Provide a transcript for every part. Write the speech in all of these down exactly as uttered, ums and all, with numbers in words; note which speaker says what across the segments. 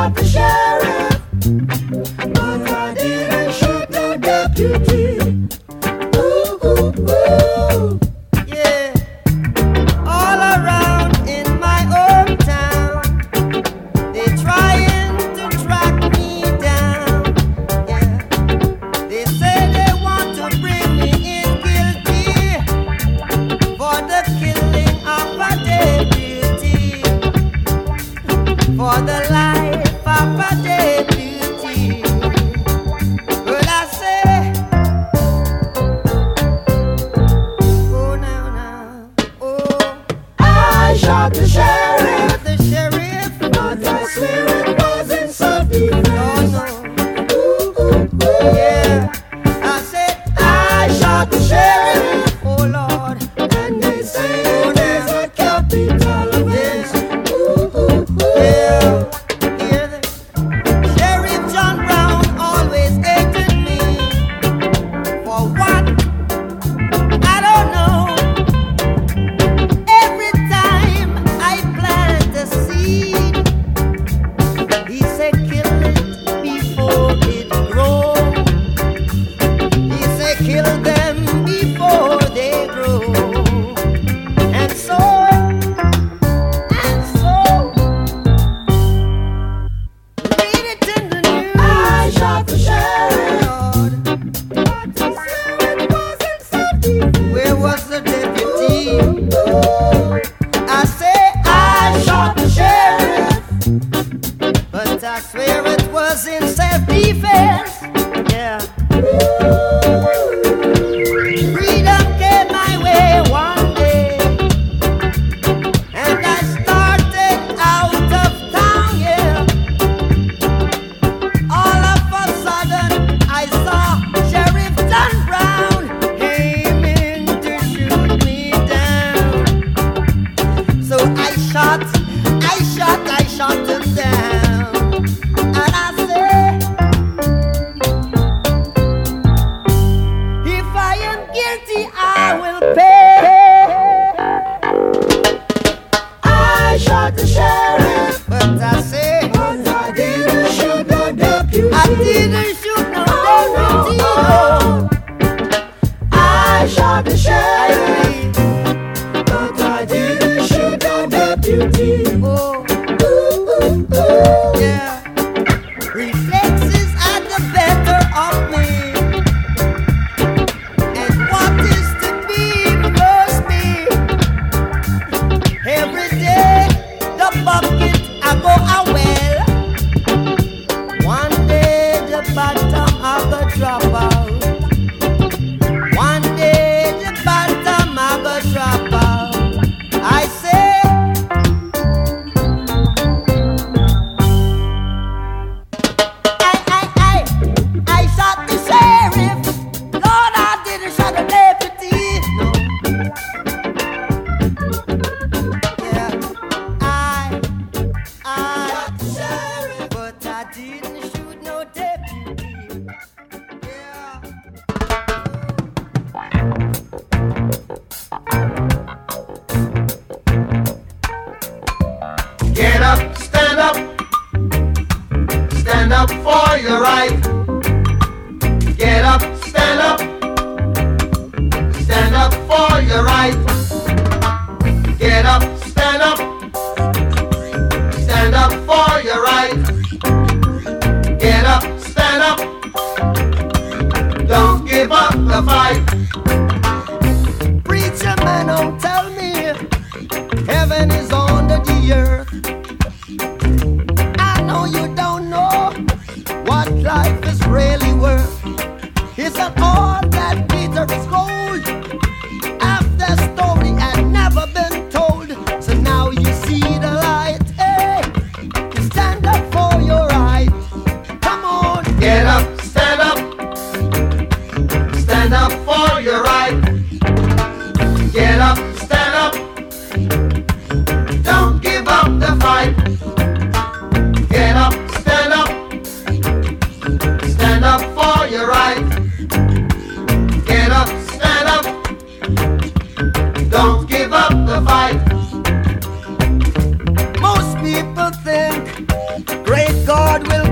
Speaker 1: shot the sheriff, but I didn't shoot the deputy. Ooh, ooh, ooh.
Speaker 2: Yeah, all around in my hometown, they trying to track me down. Yeah, they say they want to bring me in guilty for the killing of a deputy, for the life of a deputy. Well, I say, oh now now, oh,
Speaker 1: I shot the sheriff,
Speaker 2: the sheriff,
Speaker 1: but I swear it was in self-defense.
Speaker 2: oh no,
Speaker 1: Ooh, ooh, ooh.
Speaker 2: yeah, I said
Speaker 1: I shot the sheriff,
Speaker 2: oh Lord,
Speaker 1: and they say there's a capital offense. Ooh, ooh, ooh.
Speaker 2: yeah, hear this. Sheriff John Brown always hated me for what? I don't know. Every time I plant a seed, he said kill it before it grows. He said kill them before they grow. And so, and so, read it in the news.
Speaker 1: I shot the sheriff,
Speaker 2: Lord,
Speaker 1: but I swear it was in self-defense.
Speaker 2: where was the deputy?
Speaker 1: Ooh,
Speaker 2: I say
Speaker 1: I shot the sheriff,
Speaker 2: but I swear it was in self-defense. Yeah. Freedom came my way one day, and I started out of town, yeah. All of a sudden, I saw Sheriff John Brown aiming to shoot me down. So I shot, I shot, I shot him down. And I said, if I am guilty, I will pay.
Speaker 1: I shot the sheriff,
Speaker 2: But I say,
Speaker 1: but I didn't shoot the deputy.
Speaker 2: I didn't shoot no
Speaker 1: Oh,
Speaker 2: deputy.
Speaker 1: no,
Speaker 2: no.
Speaker 1: I shot the
Speaker 2: I
Speaker 1: sheriff,
Speaker 2: did.
Speaker 1: but I didn't shoot the deputy.
Speaker 2: Oh,
Speaker 1: Ooh, ooh, ooh.
Speaker 2: yeah. Reflexes are the better of me. And what is to be must be. Every day, the bucket I go a well. One day, the bottom I go drop out. One day, the bottom I go drop out. I say, I, I, I, I shot the sheriff. Lord, I didn't shot the deputy. No. Yeah, I, I shot the sheriff, but I didn't shoot no deputy. Yeah.
Speaker 3: Get up, stand up, stand up for your right. Get up, stand up, stand up for your right. Get up, stand up, stand up for your right. Get up, stand up, don't give up the fight.
Speaker 2: Preacher man, don't tell me heaven is under the earth. I know you don't know what life is really worth. Isn't all that glitter is gold? After storm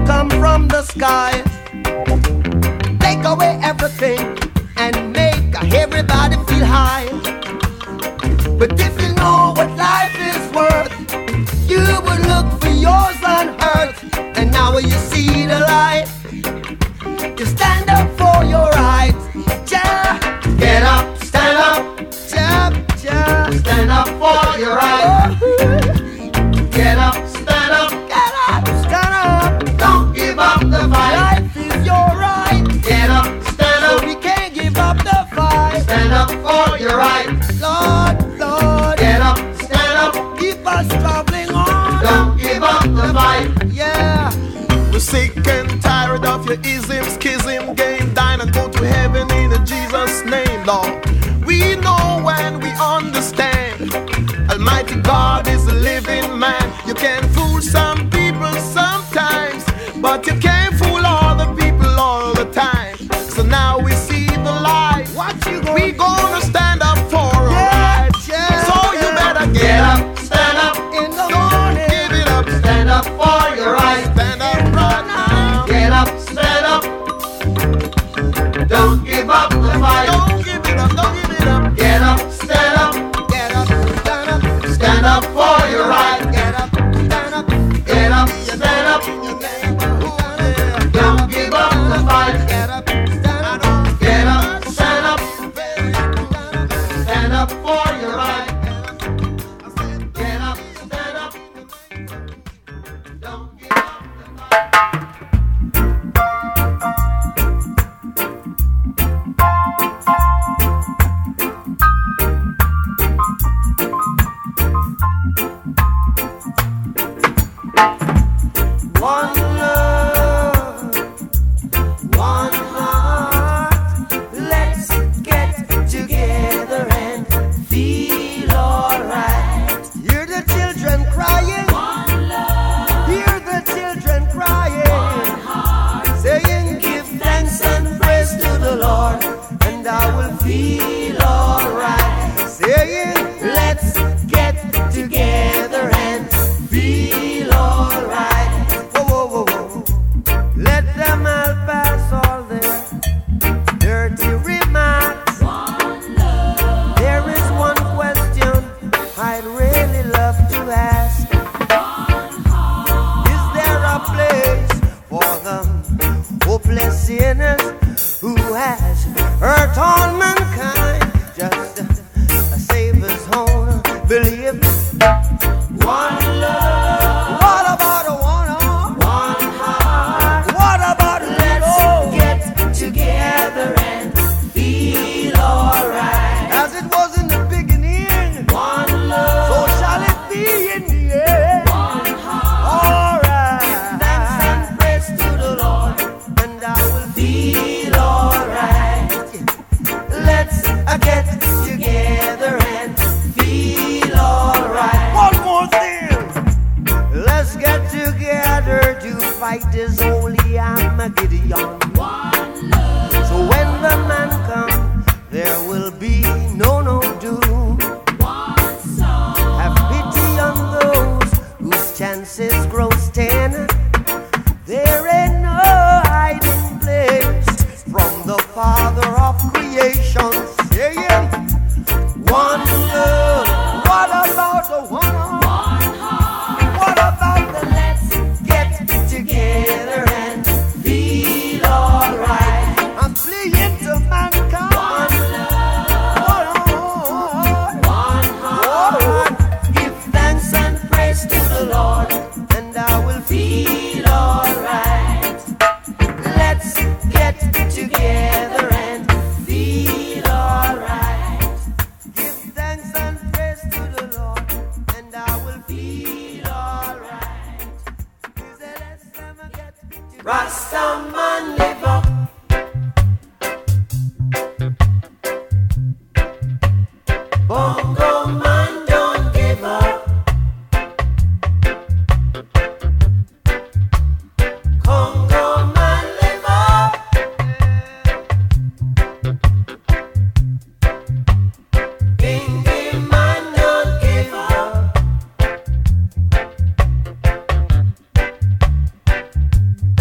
Speaker 2: come from the sky. Take away everything and make everybody feel high. But if you know what life is worth, you would look for yours on earth. And now you see the light, you stand up for your rights. Ja,
Speaker 3: Get up, stand up,
Speaker 2: ja, ja.
Speaker 3: stand up for your right. Get up, stand up,
Speaker 2: Get up, stand up.
Speaker 3: don't give up the fight.
Speaker 2: Life is your right,
Speaker 3: Get up, stand
Speaker 2: so
Speaker 3: up,
Speaker 2: we can't give up the fight.
Speaker 3: stand up for your right.
Speaker 2: Lord, Lord,
Speaker 3: Get up, stand up,
Speaker 2: keep us traveling on.
Speaker 3: don't give up the fight.
Speaker 2: Yeah.
Speaker 4: We're sick and tired of your ism, schism, game, dine and go to heaven in Jesus' name, Lord. We know and we understand. Almighty God is a living man. You can fool some people sometimes, but you can't fool all the people all the time. So now we see the light.
Speaker 2: What you gonna
Speaker 4: We gonna stand up for our
Speaker 2: Yeah,
Speaker 4: rights.
Speaker 2: yeah,
Speaker 4: So you
Speaker 2: yeah.
Speaker 4: better
Speaker 3: Get
Speaker 4: get up,
Speaker 3: up, stand up,
Speaker 2: in the
Speaker 4: don't
Speaker 2: morning?
Speaker 4: give it up,
Speaker 3: stand up for your right.
Speaker 4: stand up right now.
Speaker 3: Get up, stand up, don't give up the fight.
Speaker 4: Don't give it up, don't give it up.
Speaker 3: Get up, stand up,
Speaker 2: Get up, stand up,
Speaker 3: stand up for your right.
Speaker 2: get up, stand up,
Speaker 3: Get up, stand up, don't give up the fight.
Speaker 2: get up, stand up,
Speaker 3: Get up, stand up, stand up for your right. Get up, stand up, don't give up the fight.
Speaker 2: one love, one heart. Let's get together and feel alright. Hear the children crying. One love. Hear the children crying. One heart. Saying, give thanks and praise to the Lord, and I will feel alright. Saying, let's get together and feel alright. Whoa, whoa, whoa, whoa. Let them all pass all their dirty remarks. One love. There is one question I'd really love to ask. One heart. Is there a place for the hopeless sinners who has hurt all mankind? Just a Savior's own belief. One love. What about a one heart? One heart. What about let's get together and feel alright? As it was in the beginning. One love. So shall it be in the end. One heart. Alright. Thanks and praise to the Lord, and I will feel alright. Let's uh, get together and feel alright. One more thing. Let's get together to fight this holy Armageddon. One love. So when the man comes, there will be no no doom. One soul. Have pity on those whose chances grow ten. There ain't no hiding place from the Father of creation. Saying, one love. What about the one heart? One heart. What about the let's get together and feel alright? I'm pleading to mankind. One love. One heart. One heart. Give thanks and praise to the Lord, and I will feel alright. Let's get together and feel alright. Give thanks and praise to the Lord, and I will feel alright. Let's never get together. Rasta man live up. Bongo man don't give up. Congo man live up. Bingy man don't give up.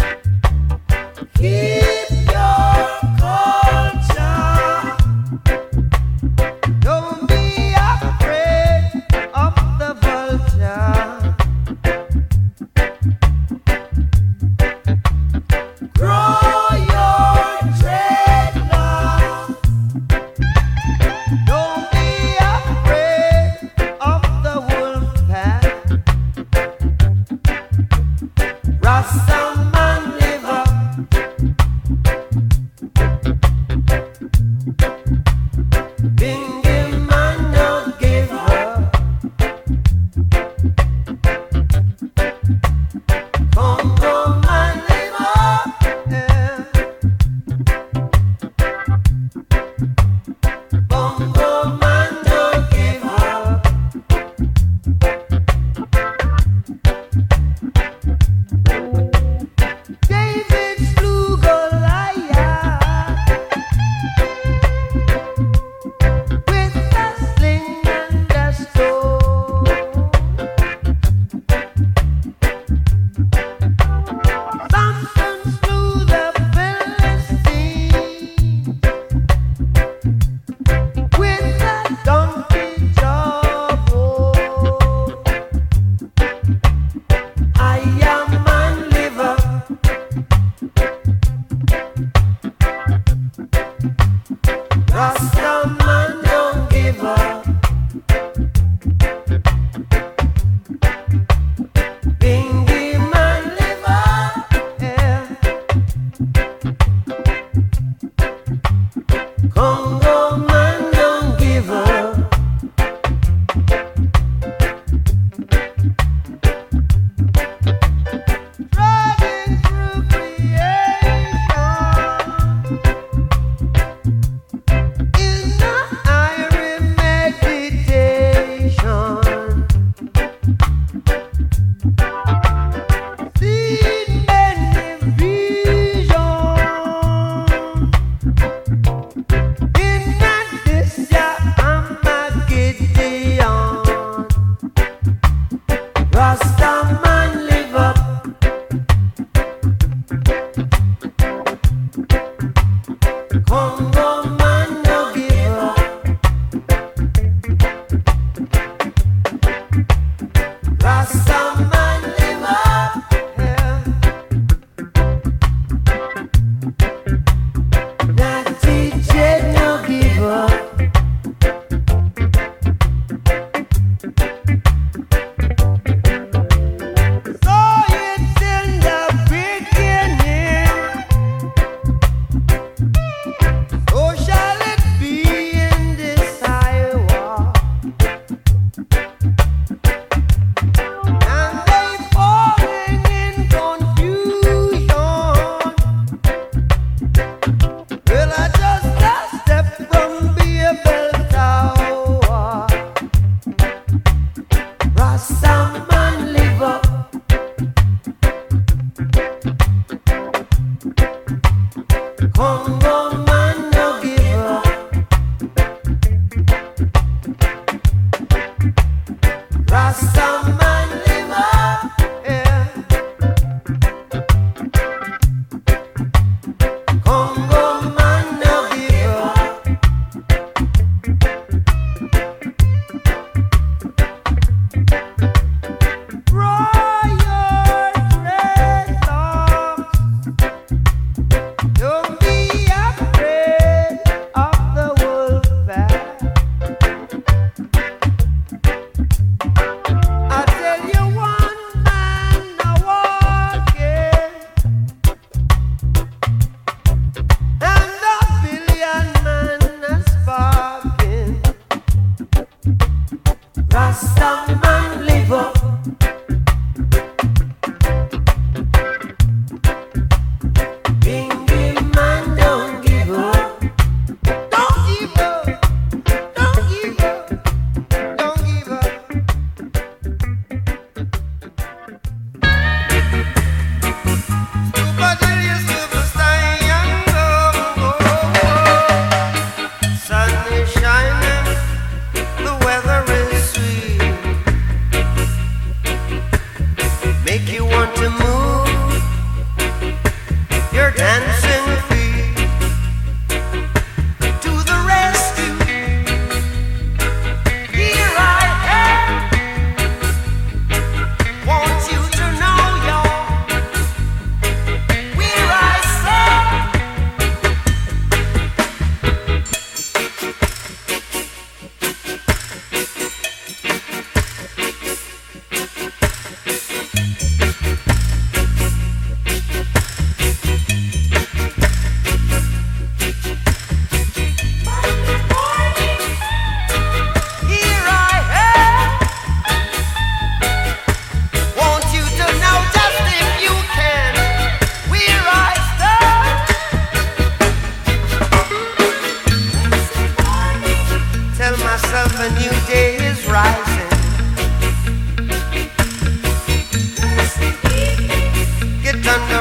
Speaker 2: Don't be afraid.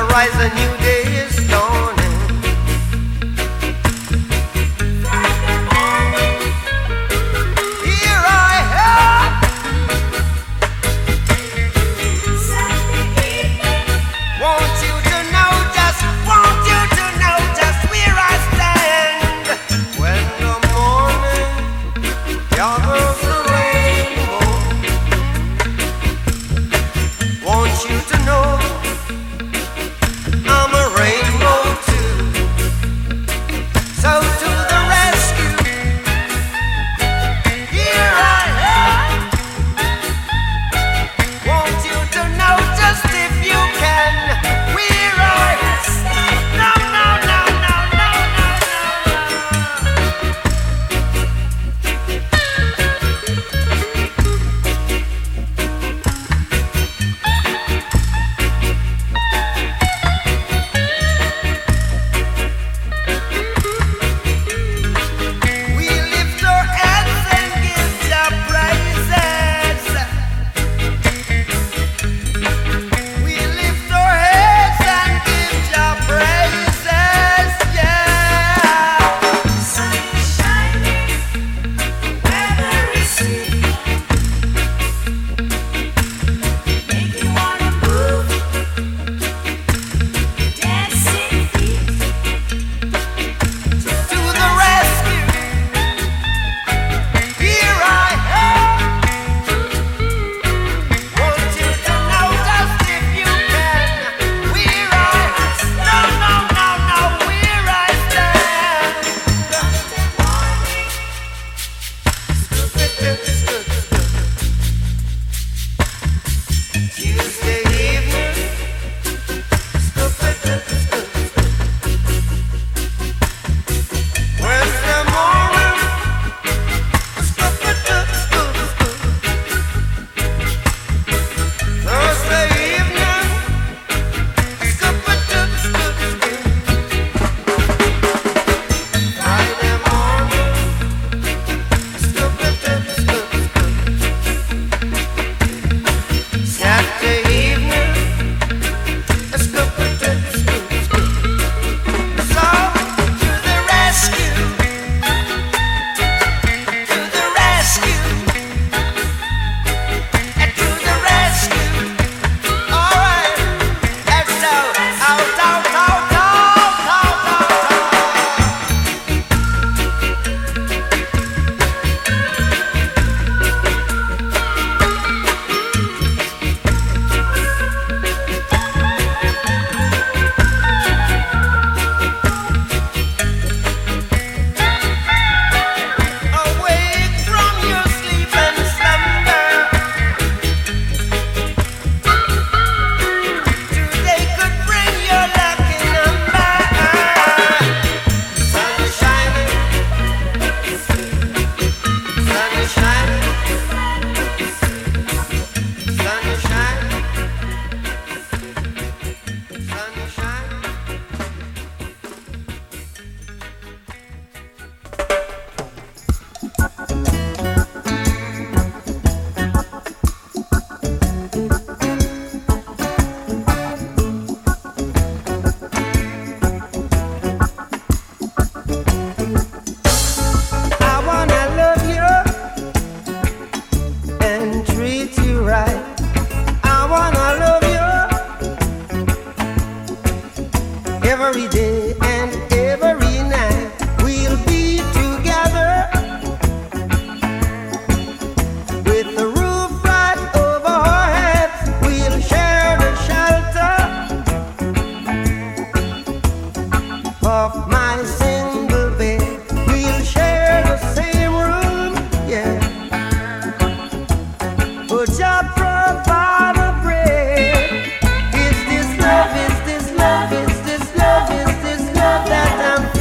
Speaker 2: Sunrise, a new day is dawning. Here I am. Want you to know, just want you to know just where I stand. When the morning gathers the rainbow, want you to know I'm a rainbow too. So to the rescue, here I am. Want you to know just if you can, where I no no no no no we lift our heads and give Jah praises. We lift our heads and give Jah praises, yeah.
Speaker 1: Sun is shining, weather is sweet, make you wanna move, dancing feet.
Speaker 2: To the rescue, here I am. Want you to know just if you can, where I no no no no where I stand. Tuesday evening, Wednesday morning, Thursday evening, Friday morning, Saturday evening, so to the rescue, to the rescue, and to the rescue. All right, let's go out, out, out, out, out, out, awake from your sleep and slumber. Today could bring your lucky number. Sun is shining, sun is shining, sun is shining, sun is shining. I wanna love you and treat you right. I wanna love you every day and every night. We'll be together with the roof right over our heads. We'll share the shelter of my single bed. We'll share the same room, yeah. But Jah provide a bread. Is this love? Is this love? Is this love? Is this love that I'm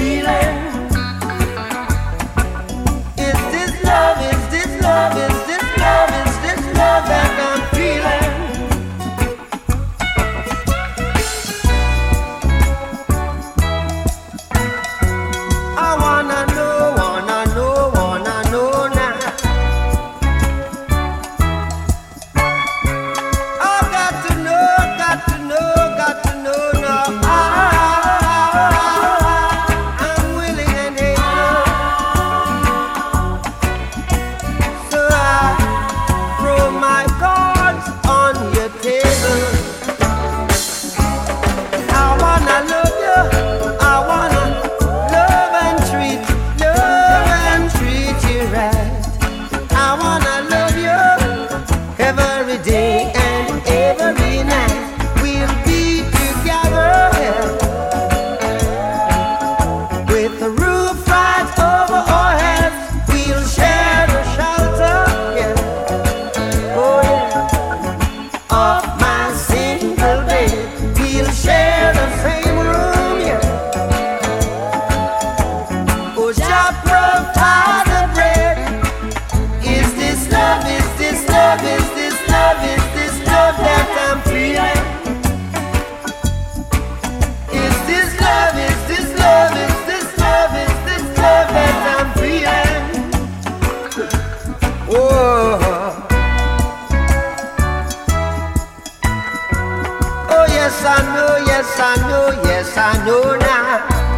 Speaker 2: yes I know now.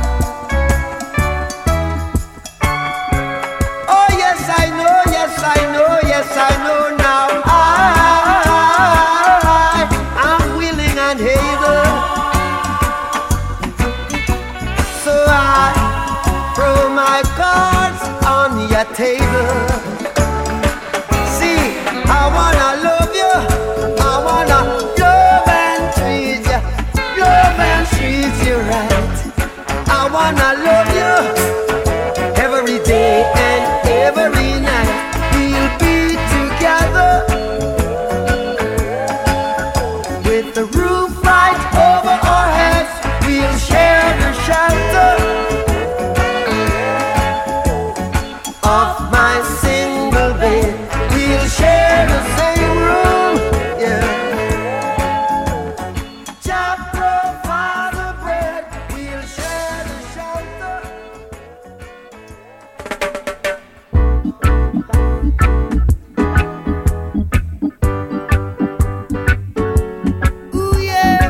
Speaker 2: Oh yes I know, yes I know, yes I know now. I, I'm willing and able. So I throw my cards on your table. See, I wanna love you, I wanna love and treat you, love and treat you right. I wanna love you every day and every night. We'll be together with the roof right over our heads. We'll share the shelter of my single bed. We'll share the same room, yeah. Jah provide the bread. We'll share the shelter. Ooh yeah.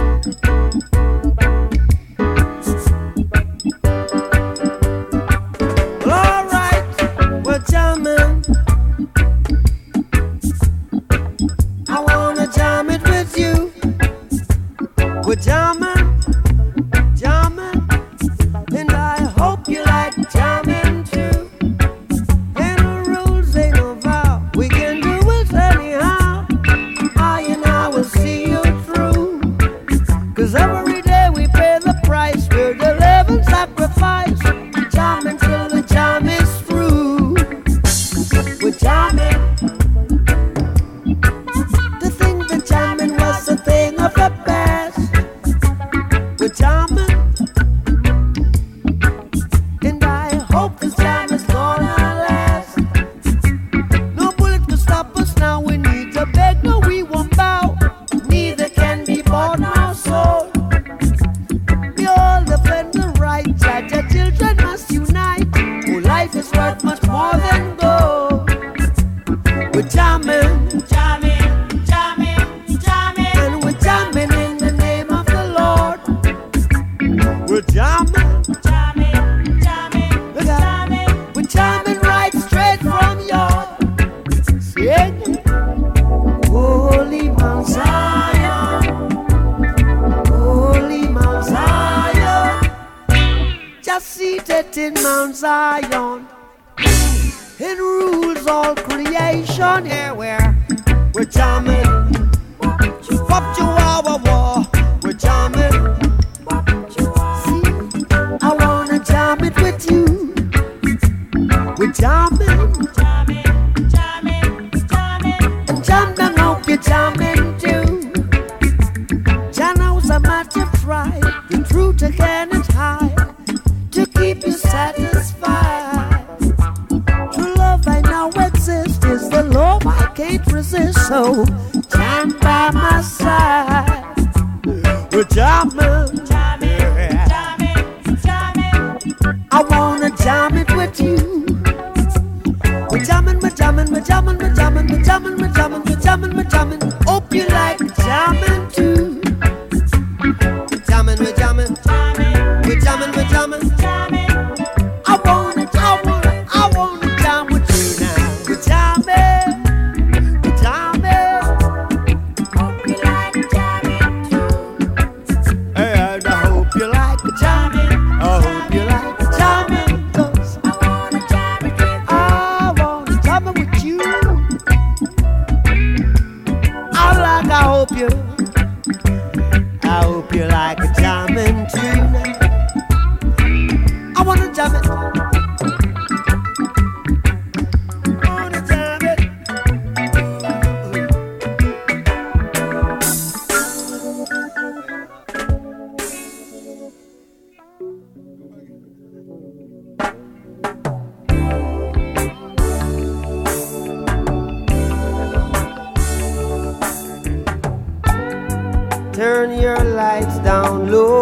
Speaker 2: All right, we're jamming. I wanna jam it with you. We're jamming, jamming, and I hope you like jamming too. Ain't no rules, ain't no vow. We can do it anyhow. I and I will see you through. 'Cause every day we pay the price. We're the living sacrifice. Jamming till the jam is through. We're jamming. To think that jamming was a thing of the past. We're jamming, and I hope this jam is gonna last. No bullet can stop us now. We need to beg, no we won't bow. Neither can be bought nor sold. We all defend the right. Judge our children must unite. Oh, life is worth much more than gold. We're jamming, jamming, jamming, jamming, and we're jamming in the name of the Lord. We're jamming, jamming, jamming, jamming. We're jamming right straight from your sing. Holy Mount Zion, Holy Mount Zion, just seated in Mount Zion. It rules all creation. Yeah, we're we're jamming. Wop chihuahua war. We're jamming. See, I wanna jam it with you. We're jamming, jamming, jamming, jamming. And jam down, hope you're jamming too. Jah knows how much you try. The truth I cannot hide to keep you satisfied. True love I know exists is the love I can't resist. So jam by my side. We're jamming, jamming, jamming, jamming. I wanna jam it with you. We're jamming, we're jamming, we're jamming, we're jamming, we're jamming, we're jamming, we're jamming, we're jamming. Hope you like jamming too. We're jamming, we're jamming, we're jamming, we're jamming, jamming. I wanna, I wanna, I wanna jam with you now. We're jamming, we're jamming. Hope you like jamming too. And I hope you like jamming. I hope you like jamming. 'Cause I wanna jam it with you. I wanna jam it with you. I like, I hope you, I hope you like jamming too. I wanna jam it. I wanna jam it. Turn your lights down low.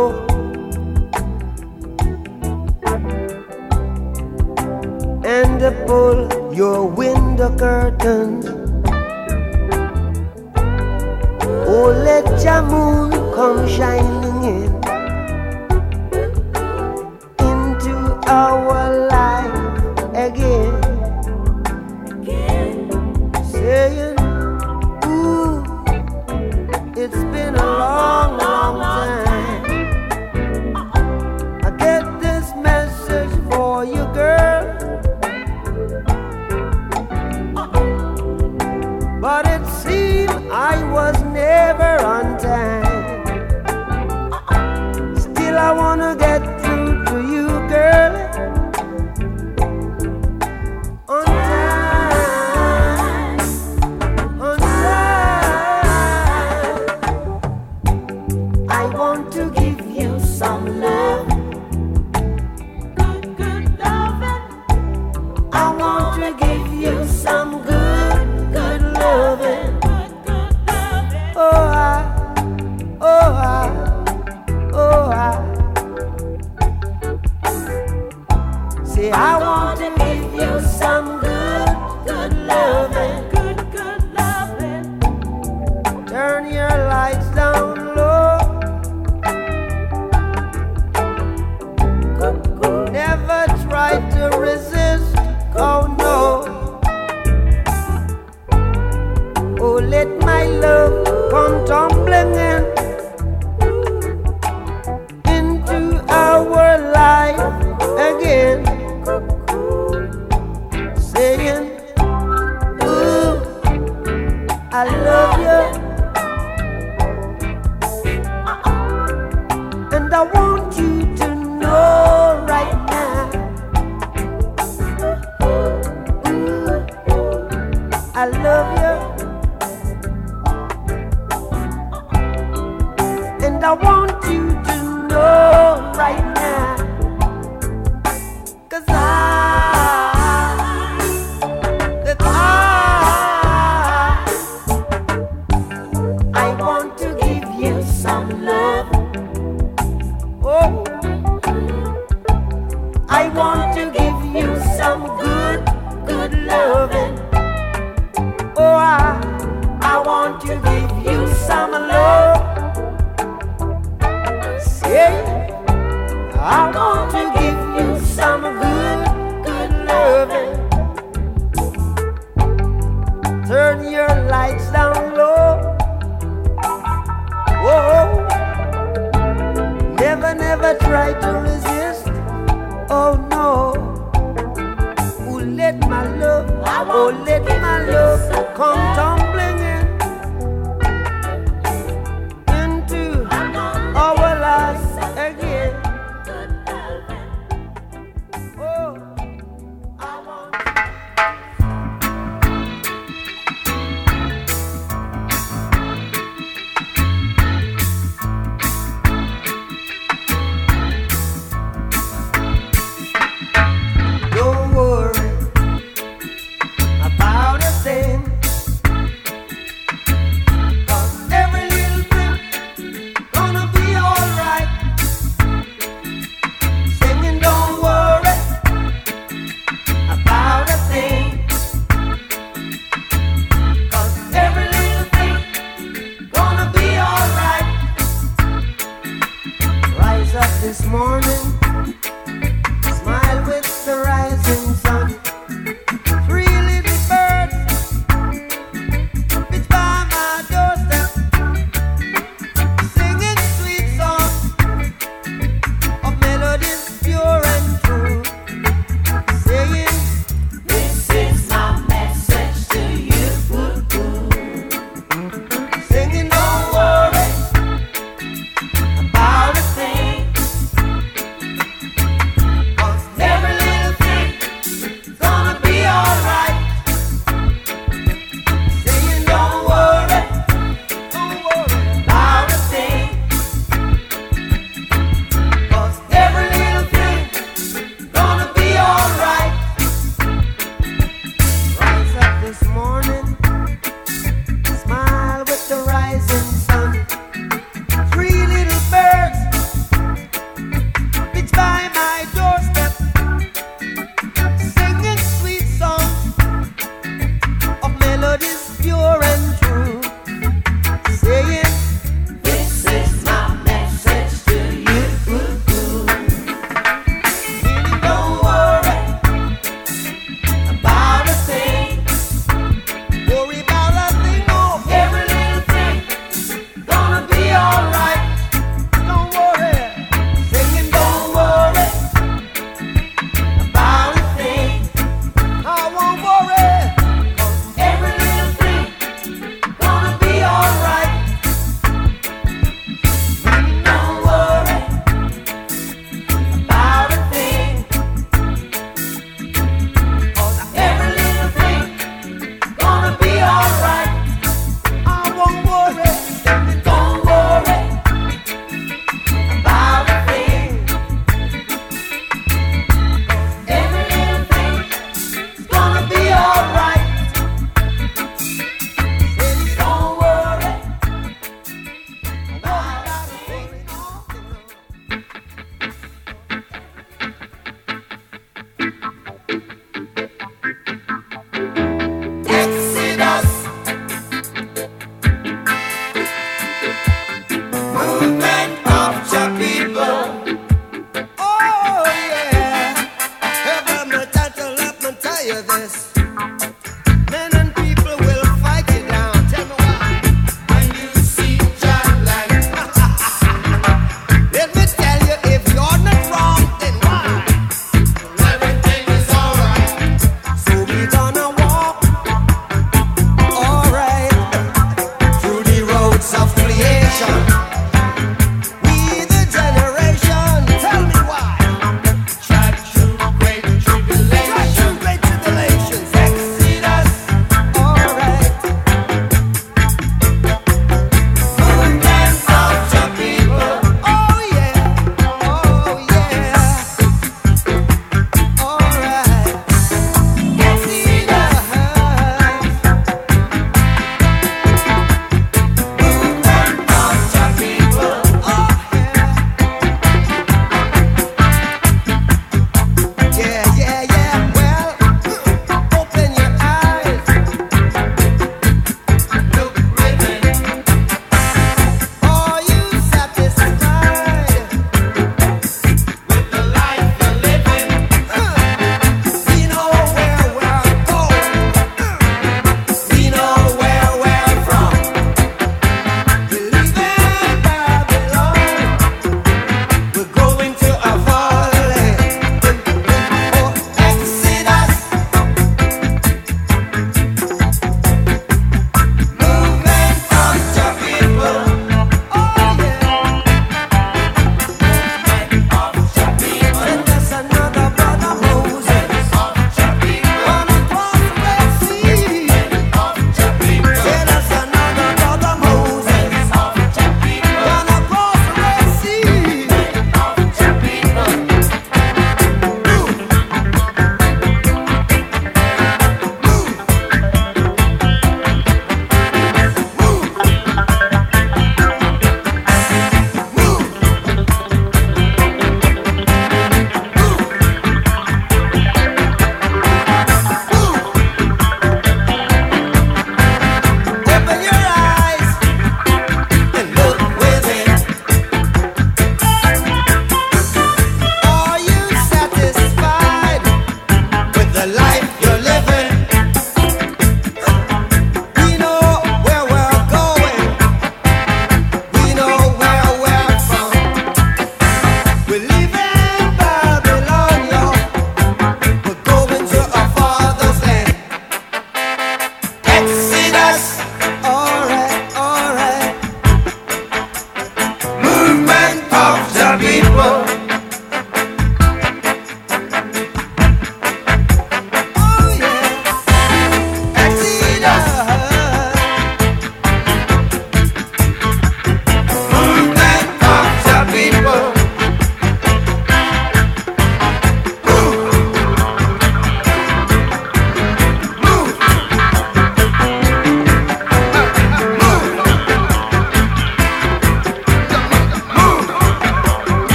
Speaker 2: And pull your window curtains. Oh, let your moon come shining in. some love. Good, good loving. I want to give you some good, good loving. Oh, I, oh, I, oh, I. See, I want to give you some good, good loving. Good, good loving. Turn your lights down low. Never try to resist, oh no. Oh, let my love come tumbling in into our life again, saying, ooh, I love you, and I want you to know right now, ooh, I love you. And I want you to know right now, 'cause I, that I, I want to give you some love. Oh, I want to give you some good, good loving. Oh, I, I want to give you some love. I want to give you some good, good loving. Turn your lights down low. Whoa. Never, never try to resist. Oh no. Oh, let my love, oh, let my love come tumbling in into our lives again. Oh, I want. Don't worry about a thing, 'cause every little thing gonna be alright. Singing, don't worry about a thing, 'cause every little thing gonna be alright. Rise up this morning, smile with the rising sun. Three little birds, it's by my doorstep, singing sweet songs of melodies pure and true, saying, this is my message to you. Singing, don't worry about a thing,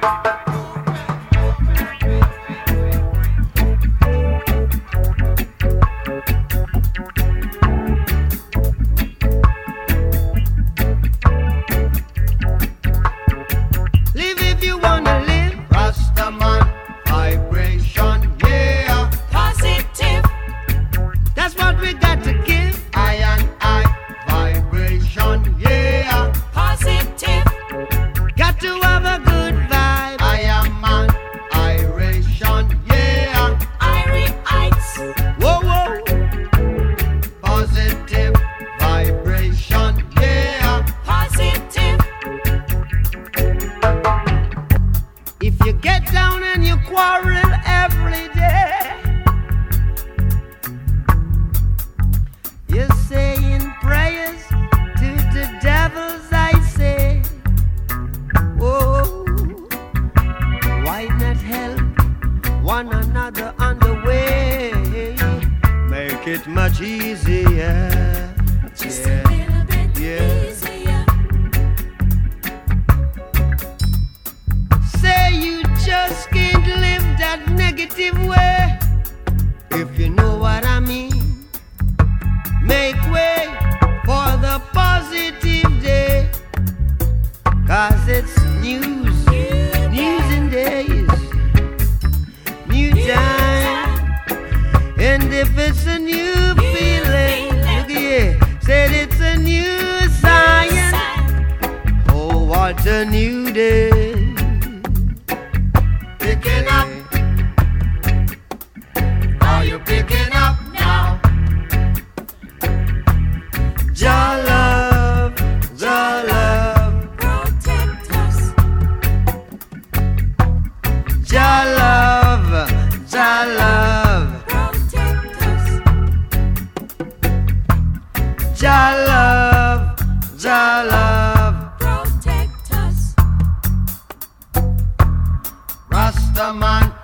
Speaker 2: Live if you wanna live.
Speaker 3: Rastaman vibration, yeah.
Speaker 5: Positive,
Speaker 2: That's what we got to give.
Speaker 3: I and I vibration, yeah.
Speaker 5: positive,
Speaker 2: Got to have a good vibe.
Speaker 3: I am an iration, yeah.
Speaker 5: Irie Heights,
Speaker 2: Whoa, whoa.
Speaker 3: Positive vibration, yeah.
Speaker 5: positive,
Speaker 2: If you get down and you quarrel every day, you're saying prayers to the devils, I say. Oh, why not help one another on the way? Make it much easier.
Speaker 5: just
Speaker 2: Yeah.
Speaker 5: a little bit
Speaker 2: Yeah.
Speaker 5: easier.
Speaker 2: Say you just can't live that negative way. If you know what I mean, make way for the positive day. Cause it's news, news and days, new time. And if it's a new feeling, look here, said it's a new science. Oh, what a new day.
Speaker 3: Picking up. Are you picking up now?
Speaker 2: Jah love, Jah love,
Speaker 5: Protect us,
Speaker 2: Jah love, Jah love,
Speaker 5: protect us,
Speaker 2: Jah love, Jah love.
Speaker 5: protect us.
Speaker 3: Rastaman